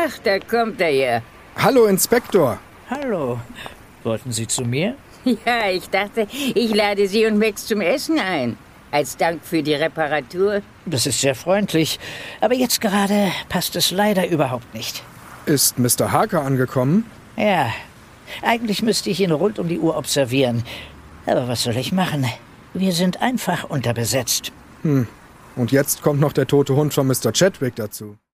Ach, da kommt er ja. Hallo, Inspektor. Hallo. Wollten Sie zu mir? Ja, ich dachte, ich lade Sie und Max zum Essen ein. Als Dank für die Reparatur. Das ist sehr freundlich. Aber jetzt gerade passt es leider überhaupt nicht. Ist Mr. Harker angekommen? Ja, eigentlich müsste ich ihn rund um die Uhr observieren. Aber was soll ich machen? Wir sind einfach unterbesetzt. Und jetzt kommt noch der tote Hund von Mr. Chadwick dazu.